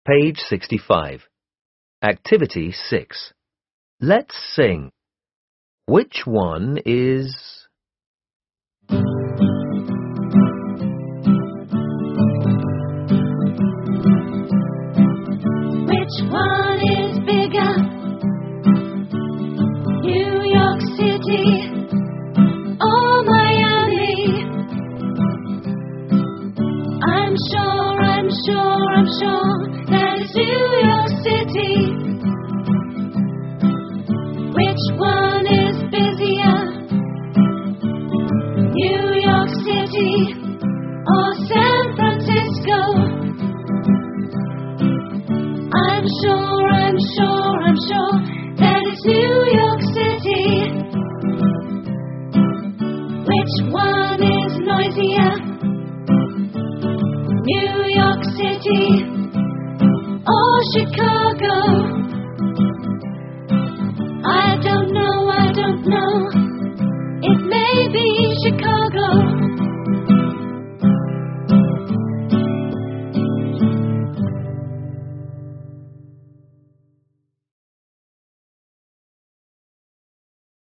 Page 65. Activity 6. Let's sing. Which one is... Which one is bigger? New York City or Miami? I'm sure that it's New York City. Which one is busier? New York City or San Francisco? I'm sure that it's New York City. Which one is noisier? New York City or Chicago?